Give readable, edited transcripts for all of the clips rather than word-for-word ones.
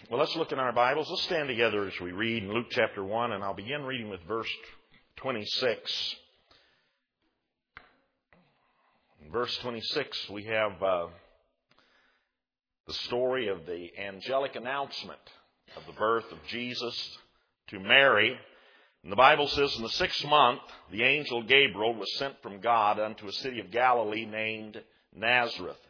Well, let's look in our Bibles. Let's stand together as we read in Luke chapter 1, and I'll begin reading with verse 26. In verse 26, we have the story of the angelic announcement of the birth of Jesus to Mary. And the Bible says, in the 6th month, the angel Gabriel was sent from God unto a city of Galilee named Nazareth,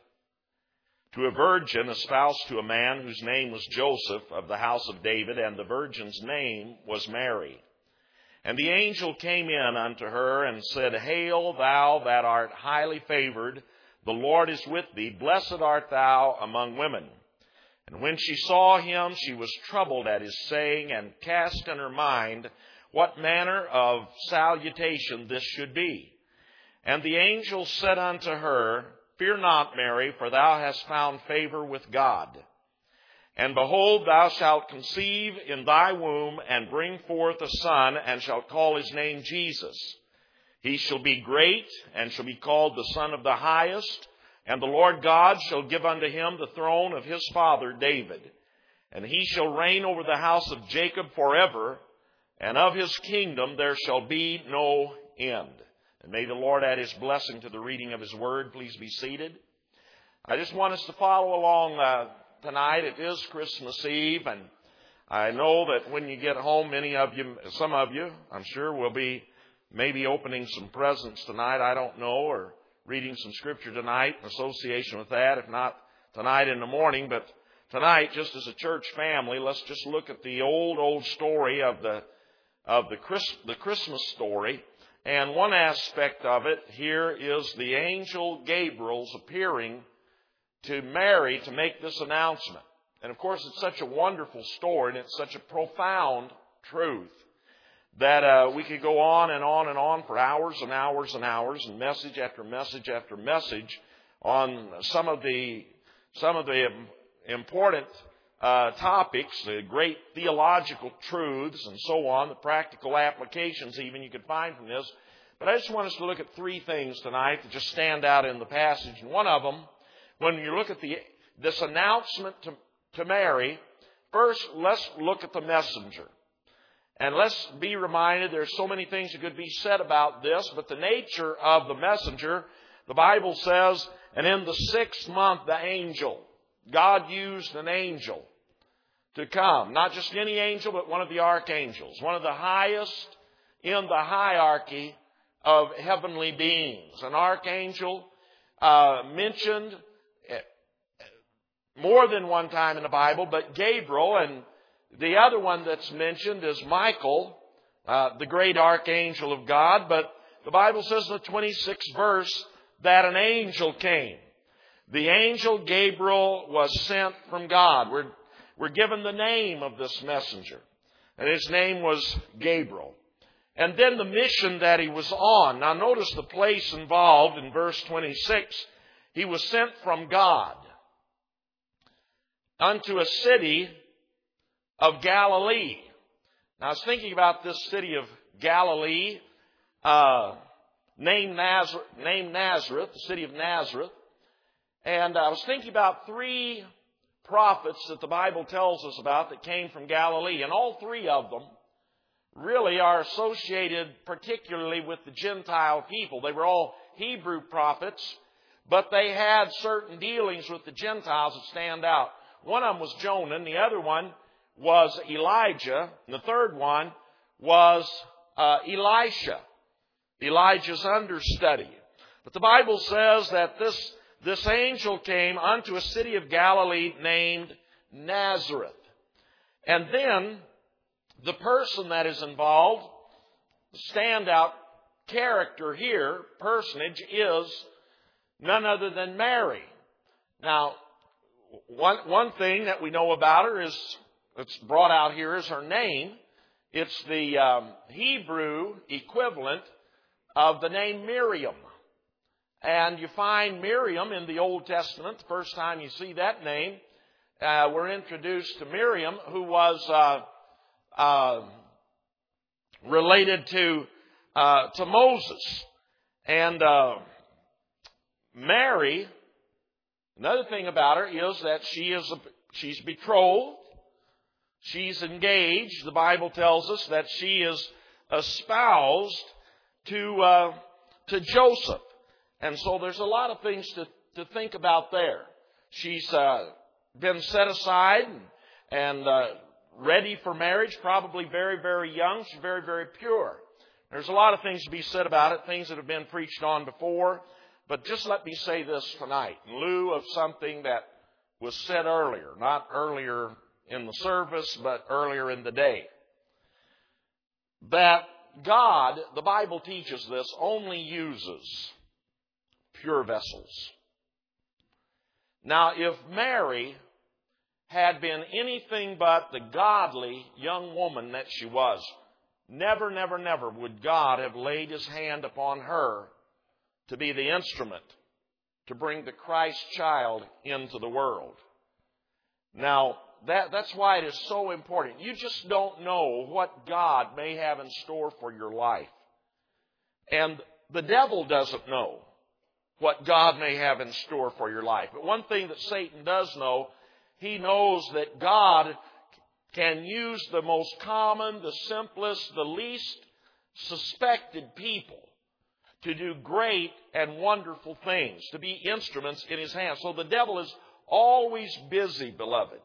to a virgin espoused to a man whose name was Joseph of the house of David, and the virgin's name was Mary. And the angel came in unto her and said, Hail, thou that art highly favored, the Lord is with thee. Blessed art thou among women. And when she saw him, she was troubled at his saying, and cast in her mind what manner of salutation this should be. And the angel said unto her, Fear not, Mary, for thou hast found favor with God. And behold, thou shalt conceive in thy womb, and bring forth a son, and shalt call his name Jesus. He shall be great, and shall be called the Son of the Highest. And the Lord God shall give unto him the throne of his father David. And he shall reign over the house of Jacob forever, and of his kingdom there shall be no end. And may the Lord add his blessing to the reading of his word. Please be seated. I just want us to follow along tonight. It is Christmas Eve, and I know that when you get home, some of you, I'm sure, will be maybe opening some presents tonight. I don't know, or reading some scripture tonight in association with that. If not tonight in the morning, but tonight, just as a church family, let's just look at the old story of the Christmas story. And one aspect of it here is the angel Gabriel's appearing to Mary to make this announcement. And of course, it's such a wonderful story, and it's such a profound truth that we could go on and on and on for hours and hours and hours, and message after message after message on some of the important topics, the great theological truths and so on, the practical applications even you could find from this. But I just want us to look at three things tonight that just stand out in the passage. And one of them, when you look at this announcement to Mary, first let's look at the messenger. And let's be reminded there's so many things that could be said about this, but the nature of the messenger, the Bible says, and in the 6th month the angel, God used an angel to come. Not just any angel, but one of the archangels. One of the highest in the hierarchy of heavenly beings. An archangel mentioned more than one time in the Bible, but Gabriel, and the other one that's mentioned is Michael, the great archangel of God. But the Bible says in the 26th verse that an angel came. The angel Gabriel was sent from God. We're given the name of this messenger, and his name was Gabriel. And then the mission that he was on. Now notice the place involved in verse 26. He was sent from God unto a city of Galilee. Now I was thinking about this city of Galilee, named Nazareth, the city of Nazareth. And I was thinking about three prophets that the Bible tells us about that came from Galilee. And all three of them really are associated particularly with the Gentile people. They were all Hebrew prophets, but they had certain dealings with the Gentiles that stand out. One of them was Jonah, and the other one was Elijah, and the third one was Elisha, Elijah's understudy. But the Bible says that this angel came unto a city of Galilee named Nazareth. And then the person that is involved, the standout character here, personage, is none other than Mary. Now, one thing that we know about her is, it's brought out here, is her name. It's the Hebrew equivalent of the name Miriam. And you find Miriam in the Old Testament. The first time you see that name, we're introduced to Miriam, who was related to Moses. And Mary, another thing about her is that she's betrothed She's engaged. The Bible tells us that she is espoused to Joseph. And so there's a lot of things to think about there. She's been set aside and ready for marriage, probably very, very young. She's very, very pure. There's a lot of things to be said about it, things that have been preached on before. But just let me say this tonight, in lieu of something that was said earlier, not earlier in the service, but earlier in the day. That God, the Bible teaches this, only uses pure vessels. Now, if Mary had been anything but the godly young woman that she was, never, never, never would God have laid His hand upon her to be the instrument to bring the Christ child into the world. Now, that's why it is so important. You just don't know what God may have in store for your life. And the devil doesn't know what God may have in store for your life. But one thing that Satan does know, he knows that God can use the most common, the simplest, the least suspected people to do great and wonderful things, to be instruments in His hands. So the devil is always busy, beloved,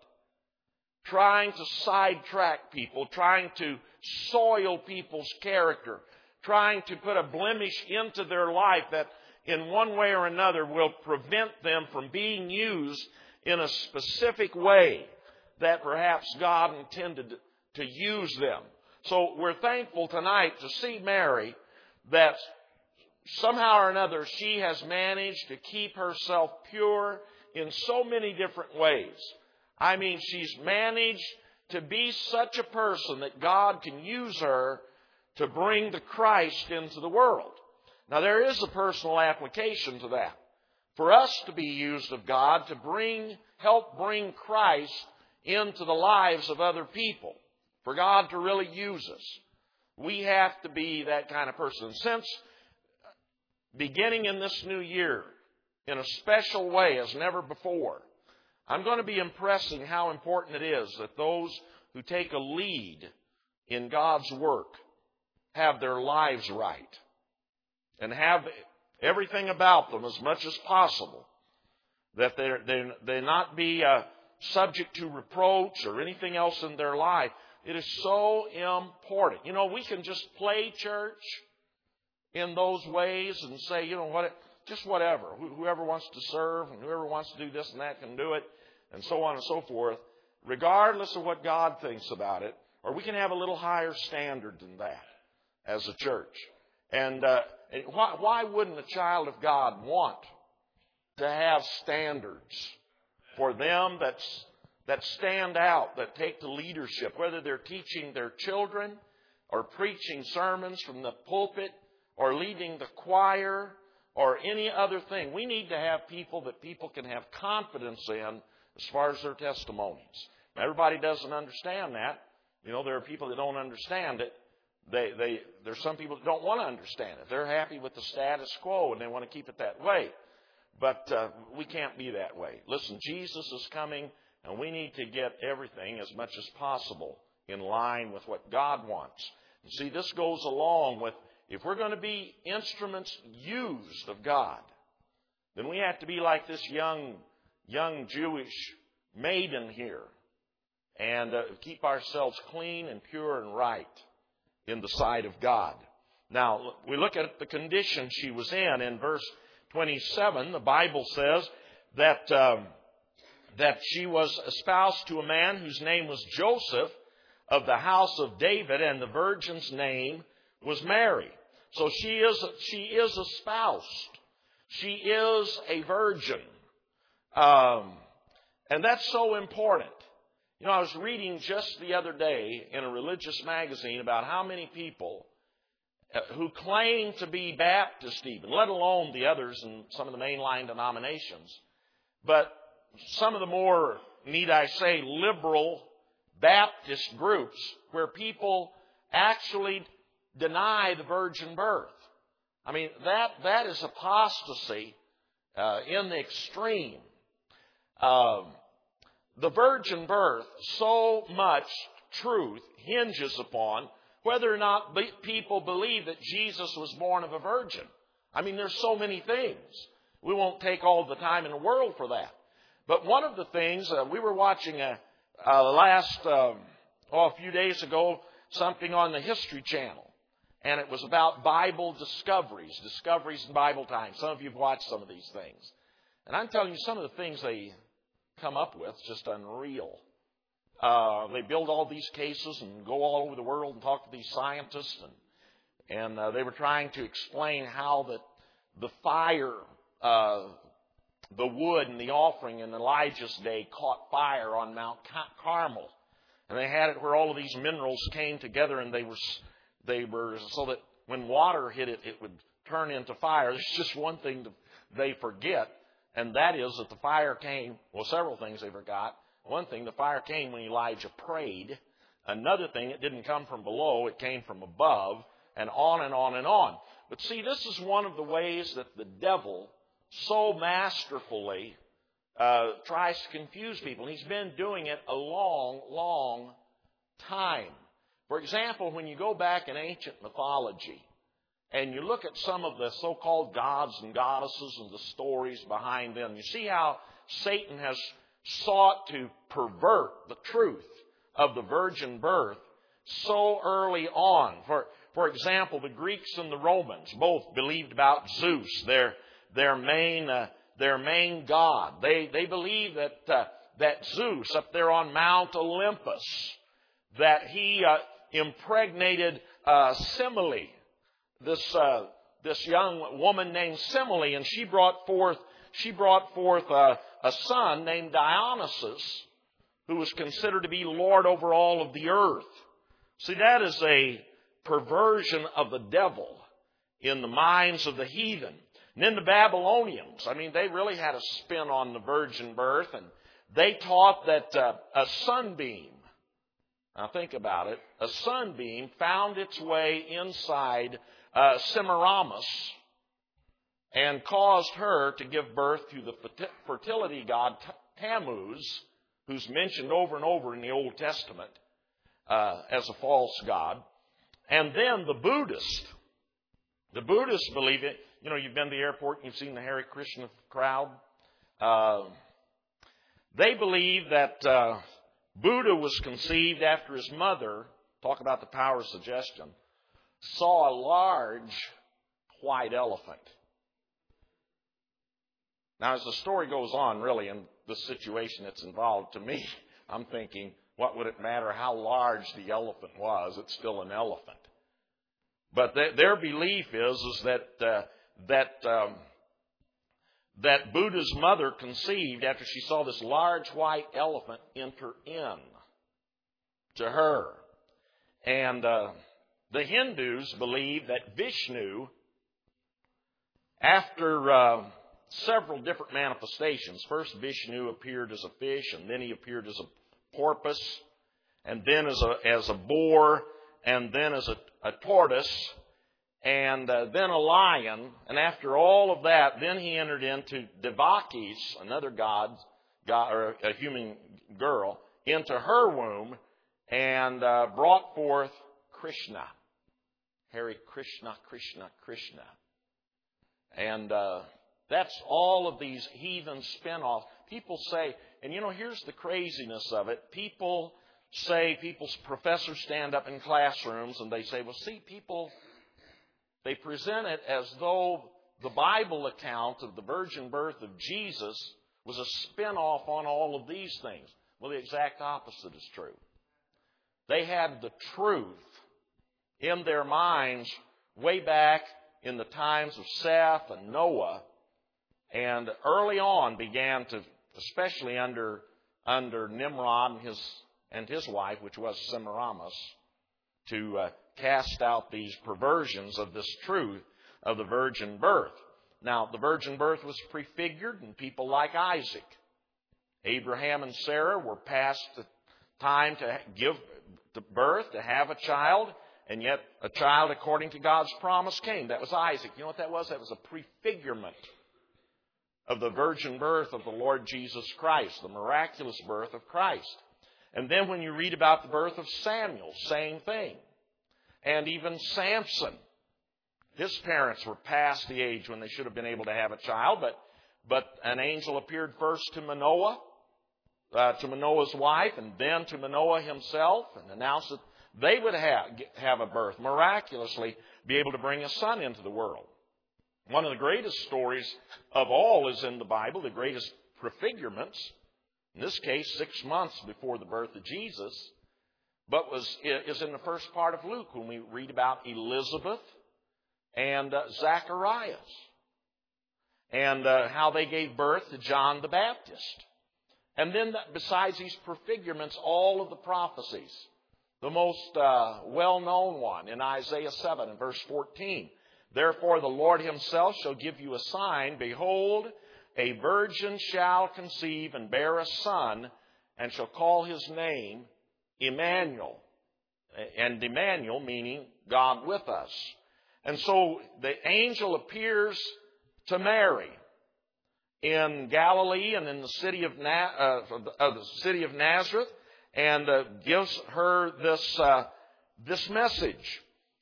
trying to sidetrack people, trying to soil people's character, trying to put a blemish into their life that in one way or another will prevent them from being used in a specific way that perhaps God intended to use them. So we're thankful tonight to see Mary that somehow or another she has managed to keep herself pure in so many different ways. I mean, she's managed to be such a person that God can use her to bring the Christ into the world. Now, there is a personal application to that. For us to be used of God to help bring Christ into the lives of other people, for God to really use us, we have to be that kind of person. Since beginning in this new year, in a special way as never before, I'm going to be impressing how important it is that those who take a lead in God's work have their lives right and have everything about them as much as possible, that they not be subject to reproach or anything else in their life. It is so important. You know, we can just play church in those ways and say, you know what, just whatever. Whoever wants to serve and whoever wants to do this and that can do it, and so on and so forth, regardless of what God thinks about it. Or we can have a little higher standard than that as a church. And why wouldn't a child of God want to have standards for them that stand out, that take the leadership, whether they're teaching their children or preaching sermons from the pulpit or leading the choir or any other thing? We need to have people that people can have confidence in as far as their testimonies. Now, everybody doesn't understand that. You know, there are people that don't understand it. There's some people that don't want to understand it. They're happy with the status quo and they want to keep it that way. But we can't be that way. Listen, Jesus is coming, and we need to get everything as much as possible in line with what God wants. And see, this goes along with, if we're going to be instruments used of God, then we have to be like this young Jewish maiden here and keep ourselves clean and pure and right in the sight of God. Now, we look at the condition she was in verse 27. The Bible says that she was espoused to a man whose name was Joseph of the house of David, and the virgin's name was Mary. So she is espoused. She is a virgin. And that's so important. You know, I was reading just the other day in a religious magazine about how many people who claim to be Baptist even, let alone the others in some of the mainline denominations, but some of the more, need I say, liberal Baptist groups where people actually deny the virgin birth. I mean, that is apostasy in the extreme. The virgin birth so much truth hinges upon whether or not people believe that Jesus was born of a virgin. I mean, there's so many things. We won't take all the time in the world for that. But one of the things, we were watching a few days ago, something on the History Channel. And it was about Bible discoveries in Bible times. Some of you have watched some of these things. And I'm telling you, some of the things they come up with, just unreal. They build all these cases and go all over the world and talk to these scientists. And they were trying to explain how that the fire, the wood and the offering in Elijah's day caught fire on Mount Carmel. And they had it where all of these minerals came together, and they were so that when water hit it, it would turn into fire. There's just one thing they forget, and that is that the fire came, well, several things they forgot. One thing, the fire came when Elijah prayed. Another thing, it didn't come from below, it came from above, and on and on and on. But see, this is one of the ways that the devil so masterfully tries to confuse people. And he's been doing it a long, long time. For example, when you go back in ancient mythology and you look at some of the so-called gods and goddesses and the stories behind them, you see how Satan has sought to pervert the truth of the virgin birth so early on. For example, the Greeks and the Romans both believed about Zeus, their main god. They believe that Zeus up there on Mount Olympus, that he impregnated Semele, this young woman named Semele, and she brought forth a son named Dionysus, who was considered to be Lord over all of the earth. See, that is a perversion of the devil in the minds of the heathen. And then the Babylonians, I mean, they really had a spin on the virgin birth, and they taught that a sunbeam, now think about it, a sunbeam found its way inside Semiramis and caused her to give birth to the fertility god Tammuz, who's mentioned over and over in the Old Testament as a false god. And then the Buddhists believe it. You know, you've been to the airport and you've seen the Hare Krishna crowd. They believe that Buddha was conceived after his mother, talk about the power of suggestion, saw a large white elephant. Now, as the story goes on, really, in the situation that's involved, to me, I'm thinking, what would it matter how large the elephant was? It's still an elephant. But their belief is that Buddha's mother conceived after she saw this large white elephant enter in to her. And the Hindus believe that Vishnu, after several different manifestations, first Vishnu appeared as a fish, and then he appeared as a porpoise, and then as a boar, and then as a tortoise, and then a lion. And after all of that, then he entered into Devakis, another god or a human girl, into her womb and brought forth Krishna. Hare Krishna, Krishna, Krishna. And that's all of these heathen spin-offs. People say, and you know, here's the craziness of it. People's professors stand up in classrooms and they say, well, see, they present it as though the Bible account of the virgin birth of Jesus was a spin-off on all of these things. Well, the exact opposite is true. They had the truth in their minds way back in the times of Seth and Noah, and early on began to, especially under Nimrod and his wife, which was Semiramis, to cast out these perversions of this truth of the virgin birth. Now, the virgin birth was prefigured in people like Isaac. Abraham and Sarah were past the time to give birth, to have a child, and yet a child according to God's promise came. That was Isaac. You know what that was? That was a prefigurement of the virgin birth of the Lord Jesus Christ, the miraculous birth of Christ. And then when you read about the birth of Samuel, same thing. And even Samson. His parents were past the age when they should have been able to have a child, but an angel appeared first to Manoah, to Manoah's wife, and then to Manoah himself, and announced that they would have a birth, miraculously be able to bring a son into the world. One of the greatest stories of all is in the Bible, the greatest prefigurements, in this case 6 months before the birth of Jesus, but is in the first part of Luke when we read about Elizabeth and Zacharias and how they gave birth to John the Baptist. And then besides these prefigurements, all of the prophecies. The most well-known one in Isaiah 7 and verse 14. Therefore the Lord himself shall give you a sign. Behold, a virgin shall conceive and bear a son, and shall call his name Emmanuel. And Emmanuel meaning God with us. And so the angel appears to Mary in Galilee and in the city of Nazareth, and gives her this message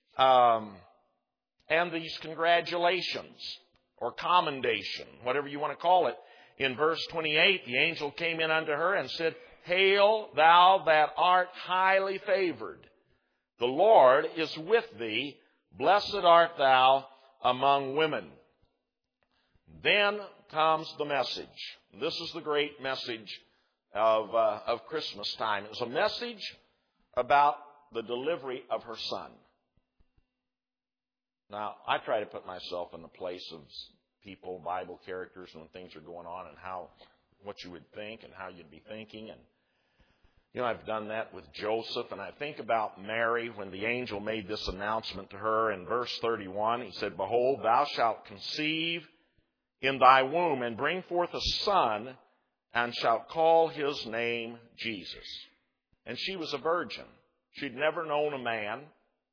and these congratulations or commendation, whatever you want to call it. In verse 28, the angel came in unto her and said, Hail, thou that art highly favored. The Lord is with thee. Blessed art thou among women. Then comes the message. This is the great message of Christmas time. It was a message about the delivery of her son. Now, I try to put myself in the place of people, Bible characters, when things are going on, and what you would think and how you'd be thinking. And I've done that with Joseph, and I think about Mary when the angel made this announcement to her in verse 31. He said, Behold, thou shalt conceive in thy womb and bring forth a son, and shalt call his name Jesus. And she was a virgin. She'd never known a man.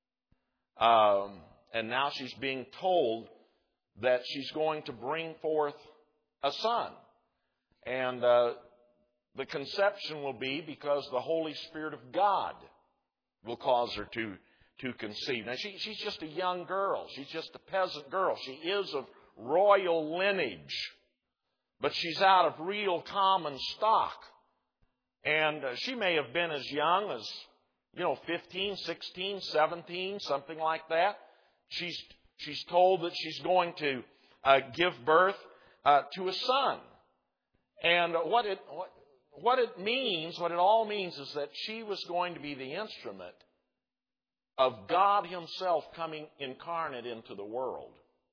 And now she's being told that she's going to bring forth a son. And the conception will be because the Holy Spirit of God will cause her to conceive. Now, she's just a young girl. She's just a peasant girl. She is of royal lineage, but she's out of real common stock. And she may have been as young as, 15, 16, 17, something like that. She's told that she's going to give birth to a son. And what it all means is that she was going to be the instrument of God himself coming incarnate into the world.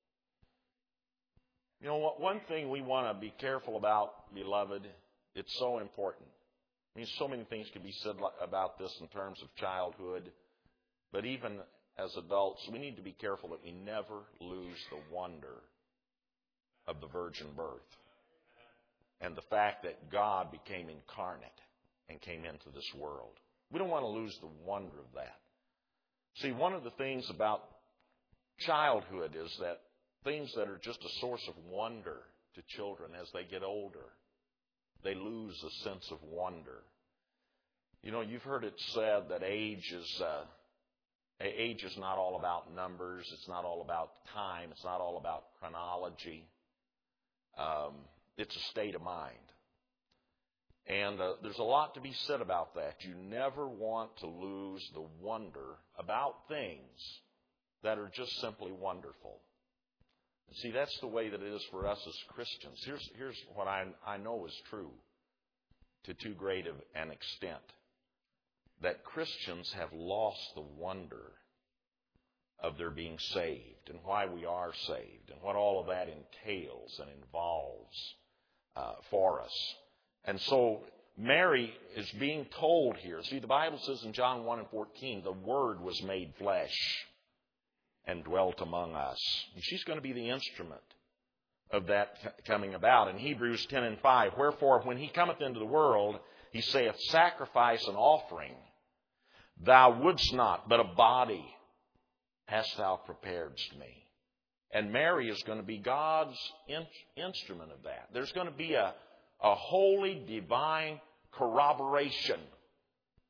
One thing we want to be careful about, beloved, it's so important. So many things can be said about this in terms of childhood, but even as adults, we need to be careful that we never lose the wonder of the virgin birth and the fact that God became incarnate and came into this world. We don't want to lose the wonder of that. See, one of the things about childhood is that things that are just a source of wonder to children as they get older, they lose a sense of wonder. You've heard it said that age is not all about numbers. It's not all about time. It's not all about chronology. It's a state of mind. And there's a lot to be said about that. You never want to lose the wonder about things that are just simply wonderful. See, that's the way that it is for us as Christians. Here's what I know is true to too great of an extent. That Christians have lost the wonder of their being saved and why we are saved and what all of that entails and involves for us. And so Mary is being told here. See, the Bible says in John 1 and 14, the Word was made flesh and dwelt among us. And she's going to be the instrument of that coming about. In Hebrews 10 and 5, wherefore when he cometh into the world, he saith, sacrifice and offering thou wouldst not, but a body hast thou prepared to me. And Mary is going to be God's instrument of that. There's going to be a holy, divine corroboration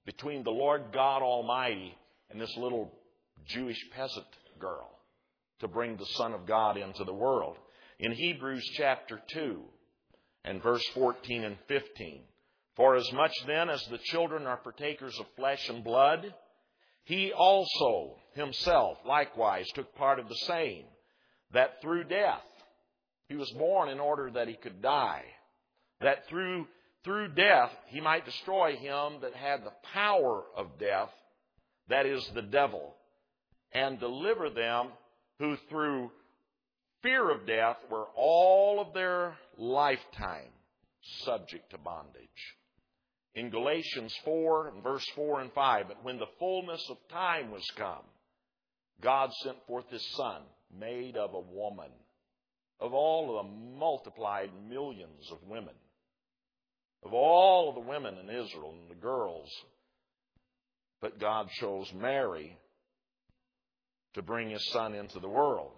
between the Lord God Almighty and this little Jewish peasant girl to bring the Son of God into the world. In Hebrews chapter 2 and verse 14 and 15, for as much then as the children are partakers of flesh and blood, he also himself likewise took part of the same, that through death, he was born in order that he could die, that through death he might destroy him that had the power of death, that is the devil, and deliver them who through fear of death were all of their lifetime subject to bondage. In Galatians 4 and verse 4 and 5, but when the fullness of time was come, God sent forth his Son, made of a woman, of all of the multiplied millions of women, of all of the women in Israel and the girls. But God chose Mary to bring his Son into the world.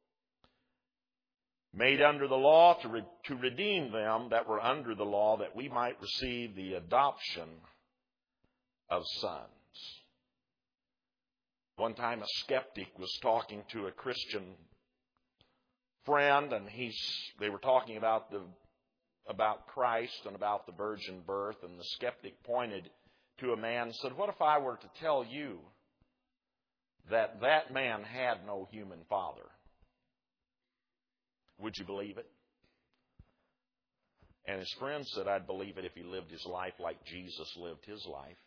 Made under the law to redeem them that were under the law, that we might receive the adoption of sons. One time a skeptic was talking to a Christian friend, and they were talking about Christ and about the virgin birth, and the skeptic pointed to a man and said, what if I were to tell you that man had no human father? Would you believe it? And his friend said, I'd believe it if he lived his life like Jesus lived his life.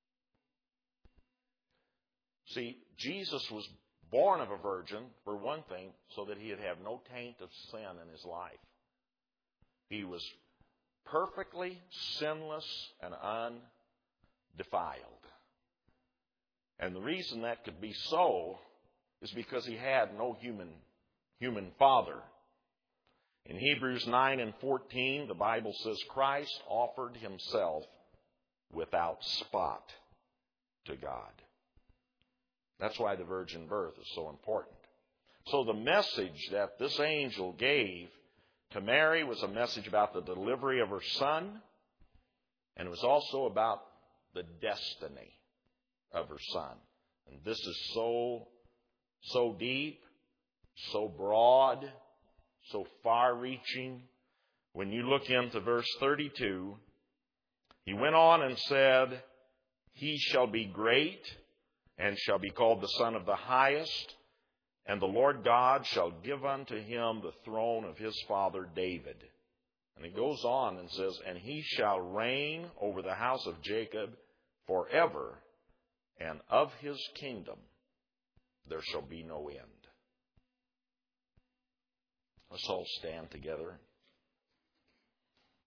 See, Jesus was born of a virgin, for one thing, so that he'd have no taint of sin in his life. He was perfectly sinless and undefiled. And the reason that could be so is because he had no human father. In Hebrews 9 and 14, the Bible says, Christ offered himself without spot to God. That's why the virgin birth is so important. So the message that this angel gave to Mary was a message about the delivery of her son, and it was also about the destiny of her son. And this is so deep, so broad, so far-reaching. When you look into verse 32, he went on and said, he shall be great and shall be called the Son of the Highest, and the Lord God shall give unto him the throne of his father David. And he goes on and says, and he shall reign over the house of Jacob forever, and of his kingdom there shall be no end. Let's all stand together.